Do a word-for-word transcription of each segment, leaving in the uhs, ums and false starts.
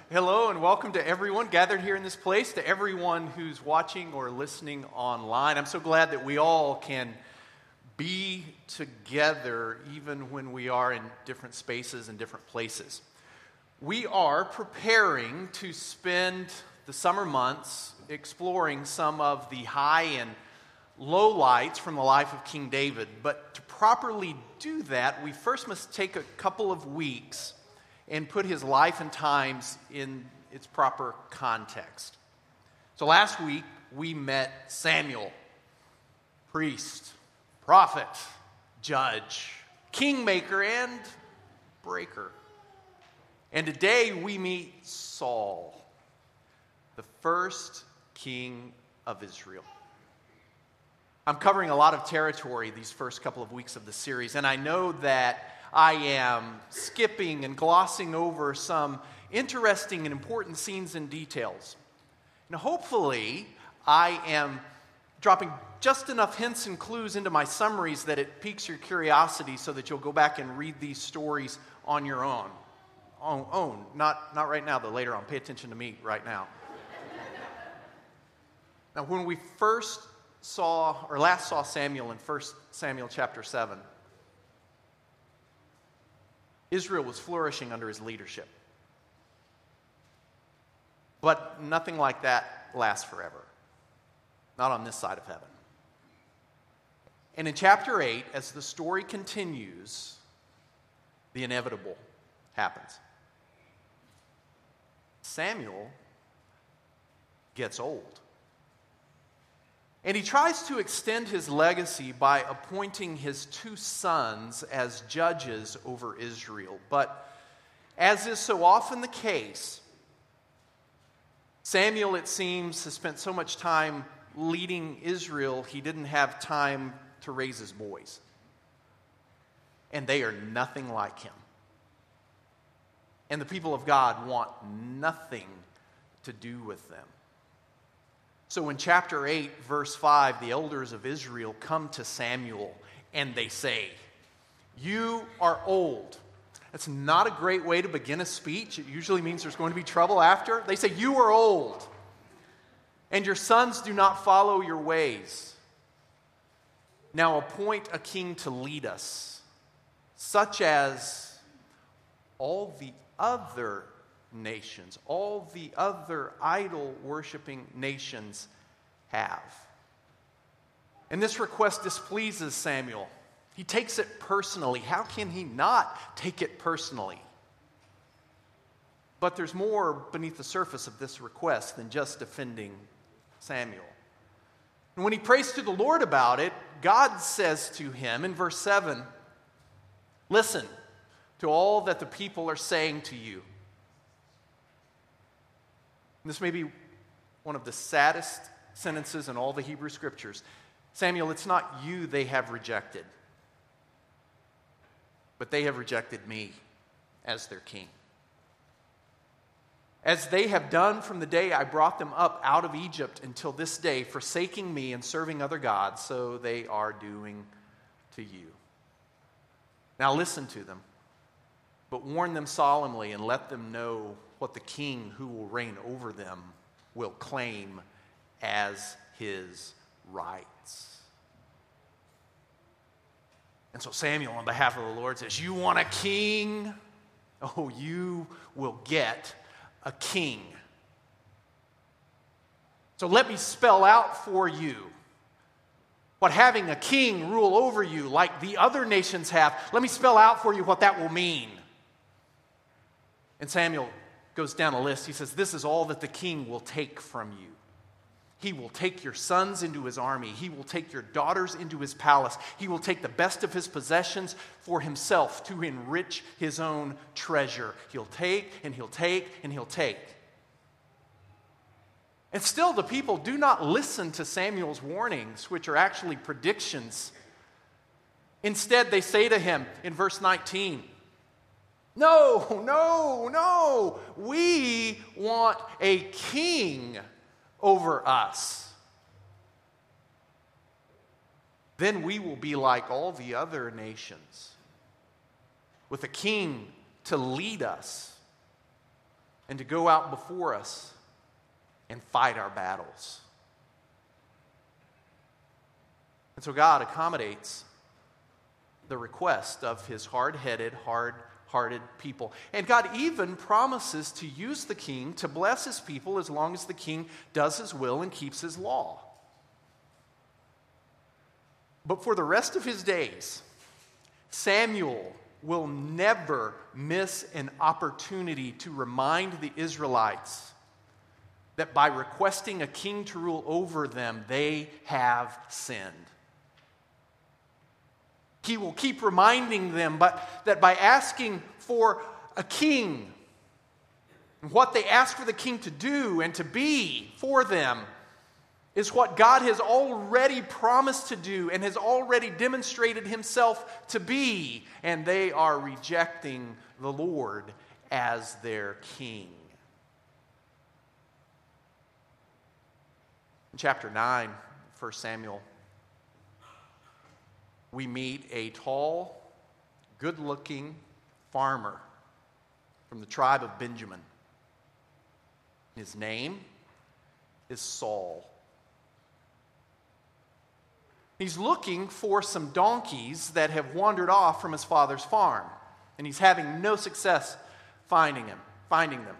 Hello and welcome to everyone gathered here in this place, to everyone who's watching or listening online. I'm so glad that we all can be together even when we are in different spaces and different places. We are preparing to spend the summer months exploring some of the high and low lights from the life of King David. But to properly do that, we first must take a couple of weeks and put his life and times in its proper context. So last week, we met Samuel, priest, prophet, judge, kingmaker, and breaker. And today we meet Saul, the first king of Israel. I'm covering a lot of territory these first couple of weeks of the series, and I know that I am skipping and glossing over some interesting and important scenes and details. And hopefully, I am dropping just enough hints and clues into my summaries that it piques your curiosity so that you'll go back and read these stories on your own. Own, own. Not, not right now, though, later on. Pay attention to me right now. Now, when we first saw, or last saw Samuel in First Samuel chapter seven, Israel was flourishing under his leadership. But nothing like that lasts forever. Not on this side of heaven. And in chapter eight, as the story continues, the inevitable happens. Samuel gets old. And he tries to extend his legacy by appointing his two sons as judges over Israel. But as is so often the case, Samuel, it seems, has spent so much time leading Israel, he didn't have time to raise his boys. And they are nothing like him. And the people of God want nothing to do with them. So in chapter eight, verse five, the elders of Israel come to Samuel and they say, "You are old." That's not a great way to begin a speech. It usually means there's going to be trouble after. They say, "You are old, and your sons do not follow your ways. Now appoint a king to lead us, such as all the other nations, all the other idol-worshiping nations have." And this request displeases Samuel. He takes it personally. How can he not take it personally? But there's more beneath the surface of this request than just defending Samuel. And when he prays to the Lord about it, God says to him in verse seven, "Listen to all that the people are saying to you." This may be one of the saddest sentences in all the Hebrew Scriptures. "Samuel, it's not you they have rejected, but they have rejected me as their king. As they have done from the day I brought them up out of Egypt until this day, forsaking me and serving other gods, so they are doing to you. Now listen to them, but warn them solemnly and let them know what the king who will reign over them will claim as his rights." And so Samuel, on behalf of the Lord, says, "You want a king? Oh, you will get a king. So let me spell out for you what having a king rule over you like the other nations have. Let me spell out for you what that will mean." And Samuel goes down a list. He says, "This is all that the king will take from you. He will take your sons into his army. He will take your daughters into his palace. He will take the best of his possessions for himself to enrich his own treasure. He'll take and he'll take and he'll take." And still the people do not listen to Samuel's warnings, which are actually predictions. Instead, they say to him in verse nineteen, "No, no, no, we want a king over us. Then we will be like all the other nations, with a king to lead us. and to go out before us and fight our battles. And so God accommodates the request of his hard-headed, hard-hearted people. And God even promises to use the king to bless his people as long as the king does his will and keeps his law. But for the rest of his days, Samuel will never miss an opportunity to remind the Israelites that by requesting a king to rule over them, they have sinned. He will keep reminding them but that by asking for a king, and what they ask for the king to do and to be for them is what God has already promised to do and has already demonstrated himself to be, and they are rejecting the Lord as their king. In chapter nine, First Samuel, we meet a tall, good-looking farmer from the tribe of Benjamin. His name is Saul. He's looking for some donkeys that have wandered off from his father's farm, and he's having no success finding him, finding them.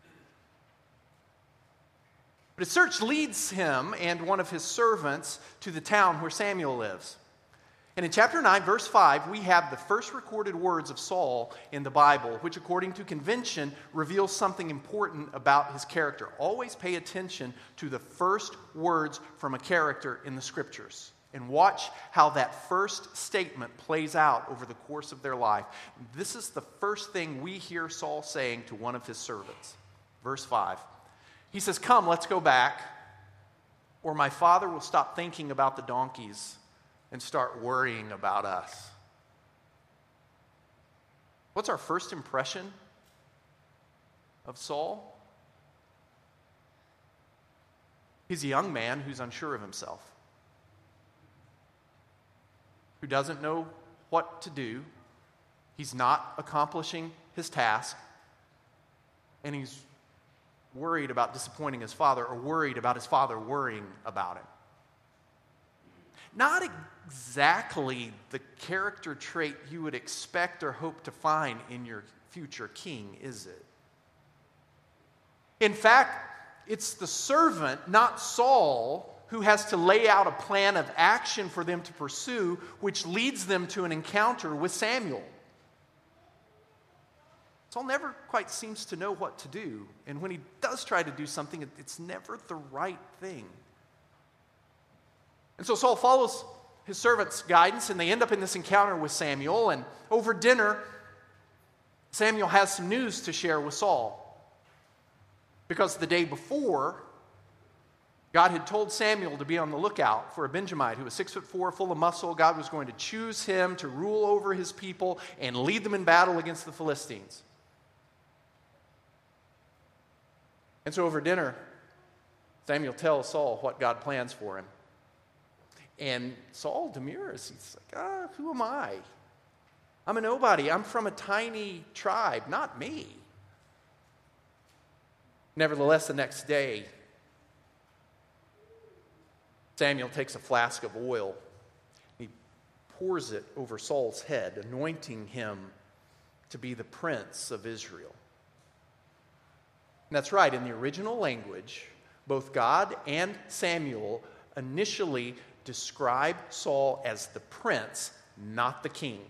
But his search leads him and one of his servants to the town where Samuel lives. And in chapter nine, verse five, we have the first recorded words of Saul in the Bible, which according to convention reveals something important about his character. Always pay attention to the first words from a character in the Scriptures, and watch how that first statement plays out over the course of their life. This is the first thing we hear Saul saying to one of his servants. Verse five. He says, "Come, let's go back, or my father will stop thinking about the donkeys and start worrying about us." What's our first impression of Saul? He's a young man who's unsure of himself, who doesn't know what to do. He's not accomplishing his task, and he's worried about disappointing his father, or worried about his father worrying about him. Not exactly the character trait you would expect or hope to find in your future king, is it? In fact, it's the servant, not Saul, who has to lay out a plan of action for them to pursue, which leads them to an encounter with Samuel. Saul never quite seems to know what to do, and when he does try to do something, it's never the right thing. And so Saul follows his servant's guidance, and they end up in this encounter with Samuel, and over dinner, Samuel has some news to share with Saul. Because the day before, God had told Samuel to be on the lookout for a Benjamite who was six foot four, full of muscle. God was going to choose him to rule over his people and lead them in battle against the Philistines. And so over dinner, Samuel tells Saul what God plans for him. And Saul demurs. He's like, ah, who am I? I'm a nobody. I'm from a tiny tribe, not me. Nevertheless, the next day, Samuel takes a flask of oil. He pours it over Saul's head, anointing him to be the prince of Israel. And that's right, in the original language, both God and Samuel initially describe Saul as the prince, not the king.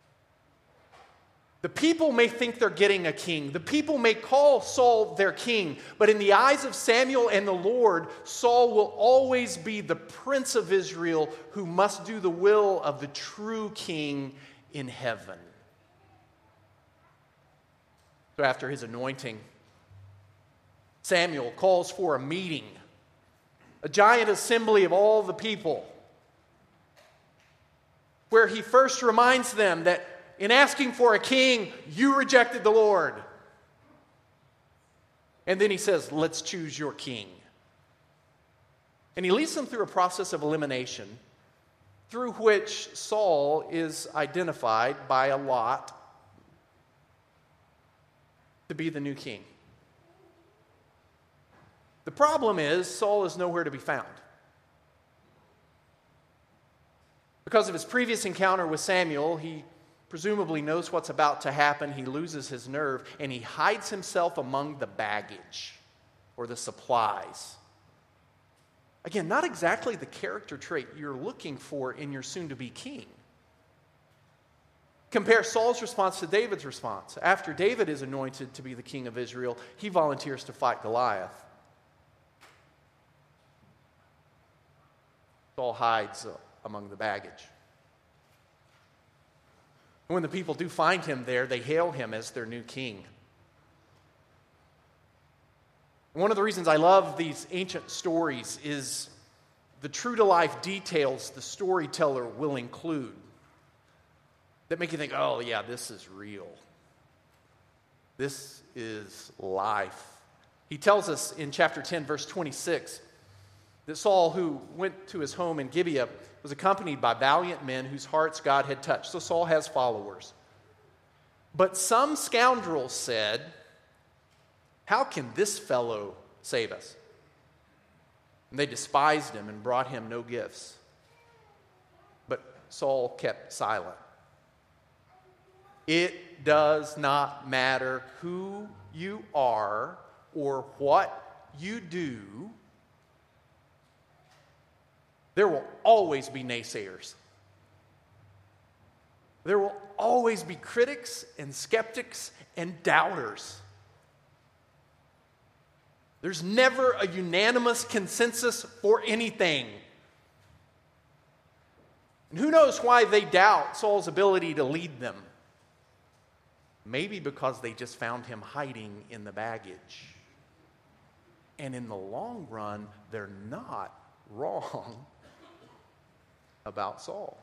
The people may think they're getting a king. The people may call Saul their king. But in the eyes of Samuel and the Lord, Saul will always be the prince of Israel who must do the will of the true king in heaven. So after his anointing, Samuel calls for a meeting, a giant assembly of all the people, where he first reminds them that in asking for a king, you rejected the Lord. And then he says, let's choose your king. And he leads them through a process of elimination through which Saul is identified by a lot to be the new king. The problem is Saul is nowhere to be found. Because of his previous encounter with Samuel, he presumably knows what's about to happen. He loses his nerve, and he hides himself among the baggage or the supplies. Again, not exactly the character trait you're looking for in your soon-to-be king. Compare Saul's response to David's response. After David is anointed to be the king of Israel, he volunteers to fight Goliath. Saul hides among the baggage. When the people do find him there, they hail him as their new king. One of the reasons I love these ancient stories is the true-to-life details the storyteller will include that make you think, oh, yeah, this is real. This is life. He tells us in chapter ten, verse twenty-six, that Saul, who went to his home in Gibeah, was accompanied by valiant men whose hearts God had touched. So Saul has followers. But some scoundrels said, how can this fellow save us? And they despised him and brought him no gifts. But Saul kept silent. It does not matter who you are or what you do. There will always be naysayers. There will always be critics and skeptics and doubters. There's never a unanimous consensus for anything. And who knows why they doubt Saul's ability to lead them? Maybe because they just found him hiding in the baggage. And in the long run, they're not wrong about Saul.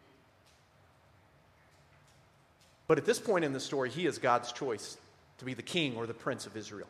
But at this point in the story, he is God's choice to be the king or the prince of Israel.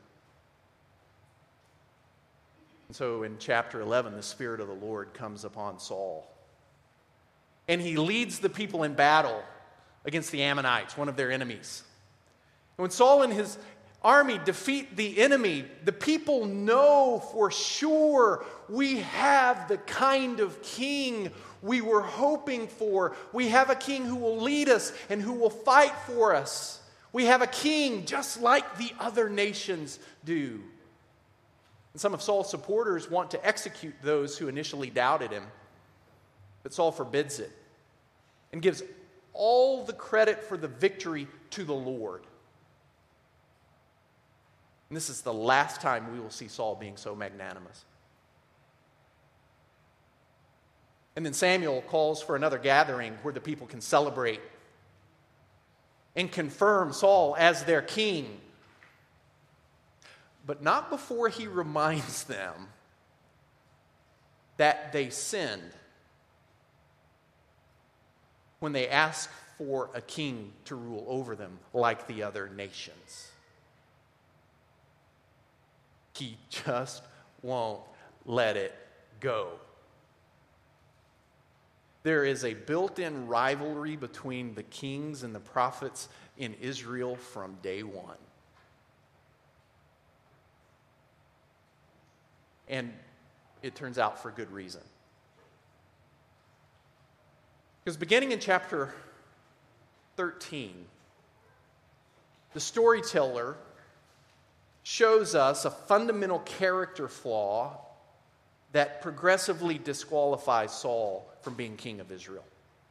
And so in chapter eleven, the Spirit of the Lord comes upon Saul. And he leads the people in battle against the Ammonites, one of their enemies. And when Saul and his army defeat the enemy, the people know for sure we have the kind of king we were hoping for. We have a king who will lead us and who will fight for us. We have a king just like the other nations do. And some of Saul's supporters want to execute those who initially doubted him. But Saul forbids it and gives all the credit for the victory to the Lord. And this is the last time we will see Saul being so magnanimous. And then Samuel calls for another gathering where the people can celebrate and confirm Saul as their king. But not before he reminds them that they sinned when they asked for a king to rule over them like the other nations. He just won't let it go. There is a built-in rivalry between the kings and the prophets in Israel from day one. And it turns out for good reason. Because beginning in chapter thirteen, the storyteller shows us a fundamental character flaw that progressively disqualifies Saul from being king of Israel.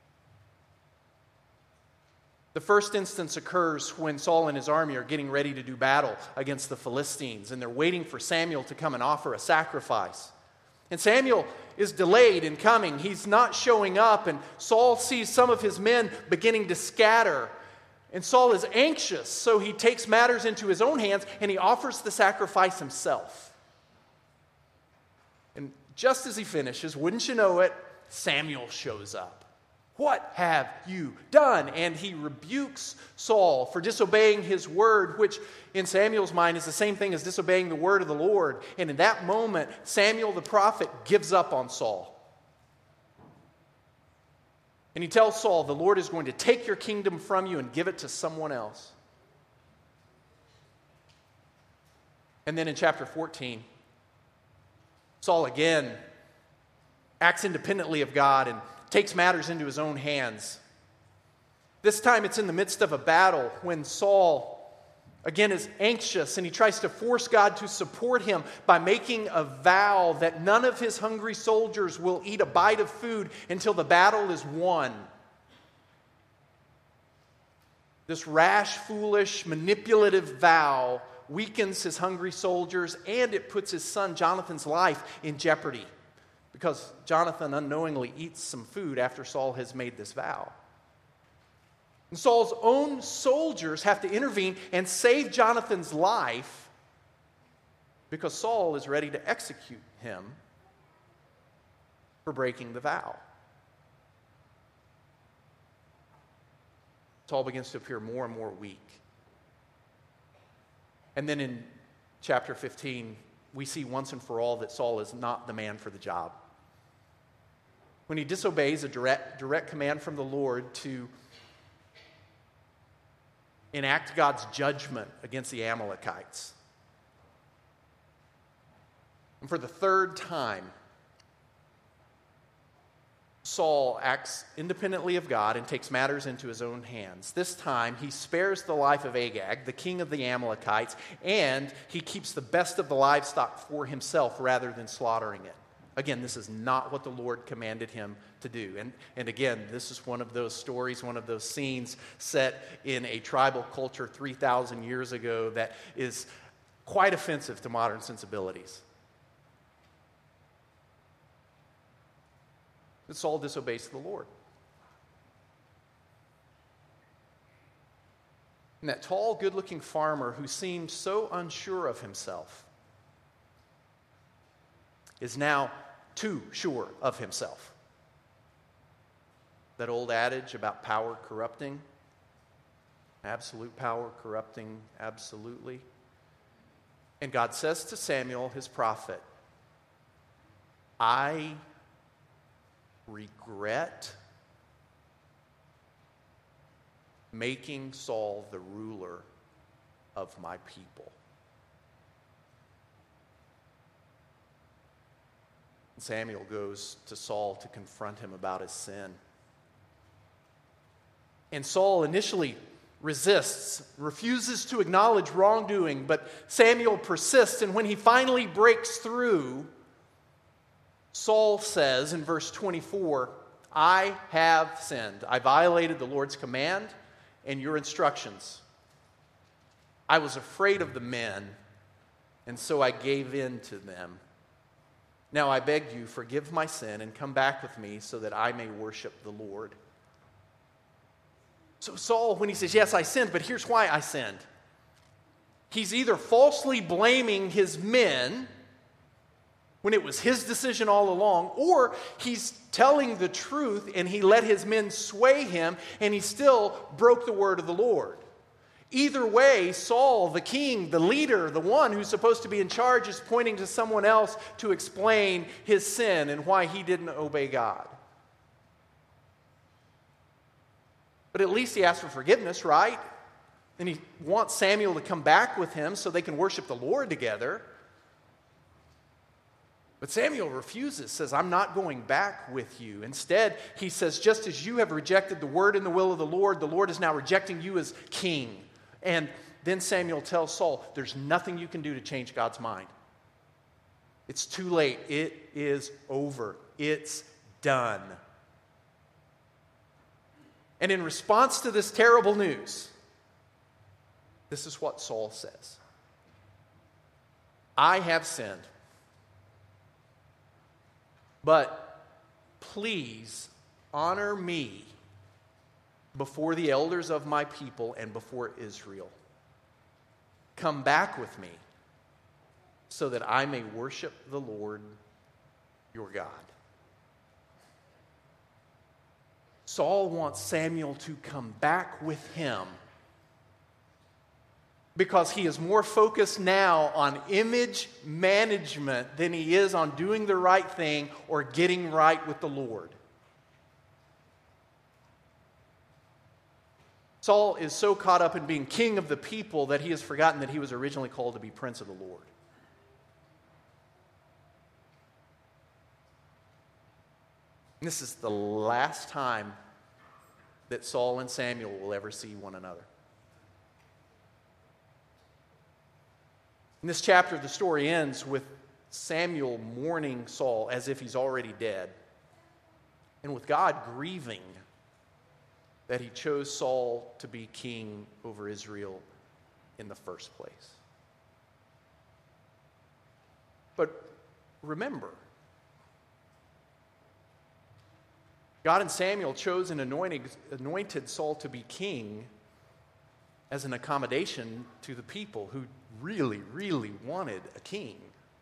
The first instance occurs when Saul and his army are getting ready to do battle against the Philistines, and they're waiting for Samuel to come and offer a sacrifice. And Samuel is delayed in coming. He's not showing up, and Saul sees some of his men beginning to scatter. And Saul is anxious, so he takes matters into his own hands and he offers the sacrifice himself. And just as he finishes, wouldn't you know it, Samuel shows up. What have you done? And he rebukes Saul for disobeying his word, which in Samuel's mind is the same thing as disobeying the word of the Lord. And in that moment, Samuel the prophet gives up on Saul. And he tells Saul, the Lord is going to take your kingdom from you and give it to someone else. And then in chapter fourteen, Saul again acts independently of God and takes matters into his own hands. This time it's in the midst of a battle when Saul again is anxious and he tries to force God to support him by making a vow that none of his hungry soldiers will eat a bite of food until the battle is won. This rash, foolish, manipulative vow weakens his hungry soldiers, and it puts his son Jonathan's life in jeopardy because Jonathan unknowingly eats some food after Saul has made this vow. And Saul's own soldiers have to intervene and save Jonathan's life because Saul is ready to execute him for breaking the vow. Saul begins to appear more and more weak. And then in chapter fifteen, we see once and for all that Saul is not the man for the job. When he disobeys a direct, direct command from the Lord to enact God's judgment against the Amalekites. And for the third time, Saul acts independently of God and takes matters into his own hands. This time, he spares the life of Agag, the king of the Amalekites, and he keeps the best of the livestock for himself rather than slaughtering it. Again, this is not what the Lord commanded him to do. And, and again, this is one of those stories, one of those scenes set in a tribal culture three thousand years ago that is quite offensive to modern sensibilities. But Saul disobeys the Lord. And that tall, good-looking farmer who seemed so unsure of himself is now too sure of himself. That old adage about power corrupting, absolute power corrupting absolutely. And God says to Samuel, his prophet, I regret making Saul the ruler of my people. Samuel goes to Saul to confront him about his sin. And Saul initially resists, refuses to acknowledge wrongdoing, but Samuel persists, and when he finally breaks through, Saul says in verse twenty-four, I have sinned. I violated the Lord's command and your instructions. I was afraid of the men, and so I gave in to them. Now I beg you, forgive my sin and come back with me so that I may worship the Lord. So Saul, when he says, yes, I sinned, but here's why I sinned. He's either falsely blaming his men when it was his decision all along, or he's telling the truth and he let his men sway him and he still broke the word of the Lord. Either way, Saul, the king, the leader, the one who's supposed to be in charge, is pointing to someone else to explain his sin and why he didn't obey God. But at least he asked for forgiveness, right? And he wants Samuel to come back with him so they can worship the Lord together. But Samuel refuses, says, I'm not going back with you. Instead, he says, just as you have rejected the word and the will of the Lord, the Lord is now rejecting you as king. And then Samuel tells Saul, there's nothing you can do to change God's mind. It's too late. It is over. It's done. And in response to this terrible news, this is what Saul says. I have sinned, but please honor me before the elders of my people and before Israel. Come back with me so that I may worship the Lord your God. Saul wants Samuel to come back with him because he is more focused now on image management than he is on doing the right thing or getting right with the Lord. Saul is so caught up in being king of the people that he has forgotten that he was originally called to be prince of the Lord. This is the last time that Saul and Samuel will ever see one another. In this chapter, the story ends with Samuel mourning Saul as if he's already dead, and with God grieving that he chose Saul to be king over Israel in the first place. But remember, God and Samuel chose and anointed, anointed Saul to be king as an accommodation to the people who really, really wanted a king.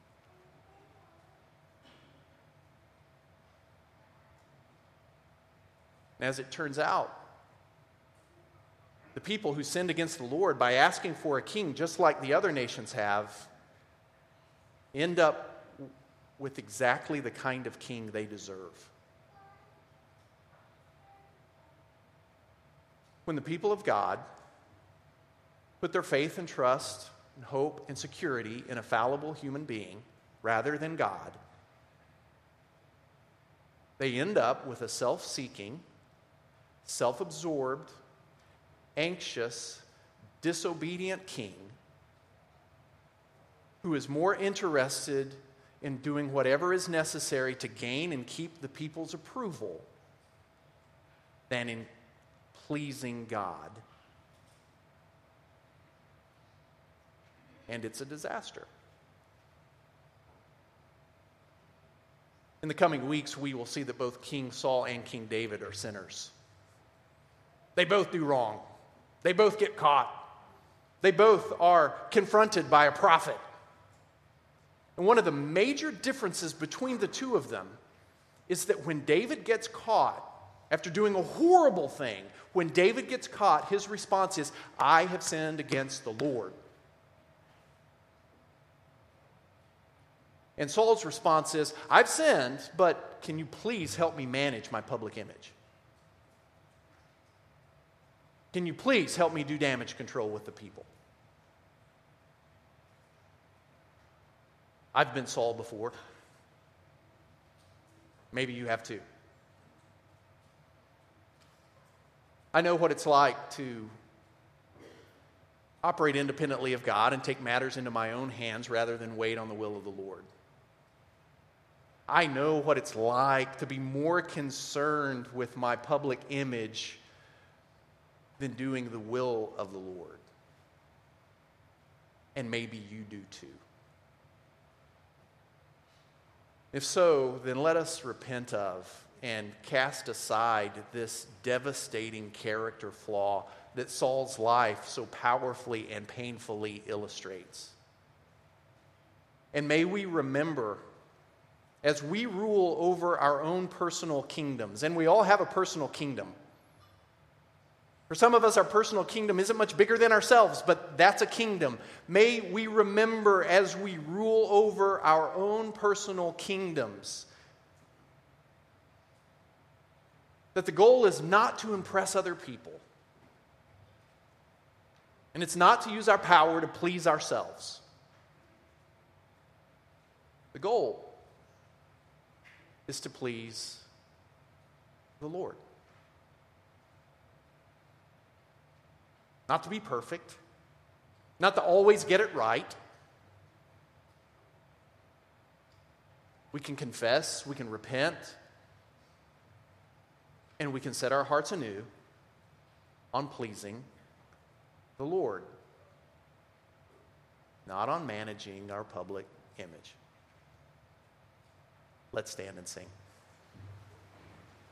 And as it turns out, the people who sinned against the Lord by asking for a king, just like the other nations have, end up with exactly the kind of king they deserve. When the people of God put their faith and trust and hope and security in a fallible human being rather than God, they end up with a self-seeking, self-absorbed, anxious, disobedient king who is more interested in doing whatever is necessary to gain and keep the people's approval than in pleasing God. And it's a disaster. In the coming weeks, we will see that both King Saul and King David are sinners. They both do wrong. They both get caught. They both are confronted by a prophet. And one of the major differences between the two of them is that when David gets caught, after doing a horrible thing, when David gets caught, his response is, "I have sinned against the Lord." And Saul's response is, "I've sinned, but can you please help me manage my public image? Can you please help me do damage control with the people?" I've been Saul before. Maybe you have too. I know what it's like to operate independently of God and take matters into my own hands rather than wait on the will of the Lord. I know what it's like to be more concerned with my public image than doing the will of the Lord. And maybe you do too. If so, then let us repent of and cast aside this devastating character flaw that Saul's life so powerfully and painfully illustrates. And may we remember, as we rule over our own personal kingdoms, and we all have a personal kingdom. For some of us, our personal kingdom isn't much bigger than ourselves, but that's a kingdom. May we remember as we rule over our own personal kingdoms that the goal is not to impress other people. And it's not to use our power to please ourselves. The goal is to please the Lord. Not to be perfect, not to always get it right. We can confess, we can repent, and we can set our hearts anew on pleasing the Lord, not on managing our public image. Let's stand and sing.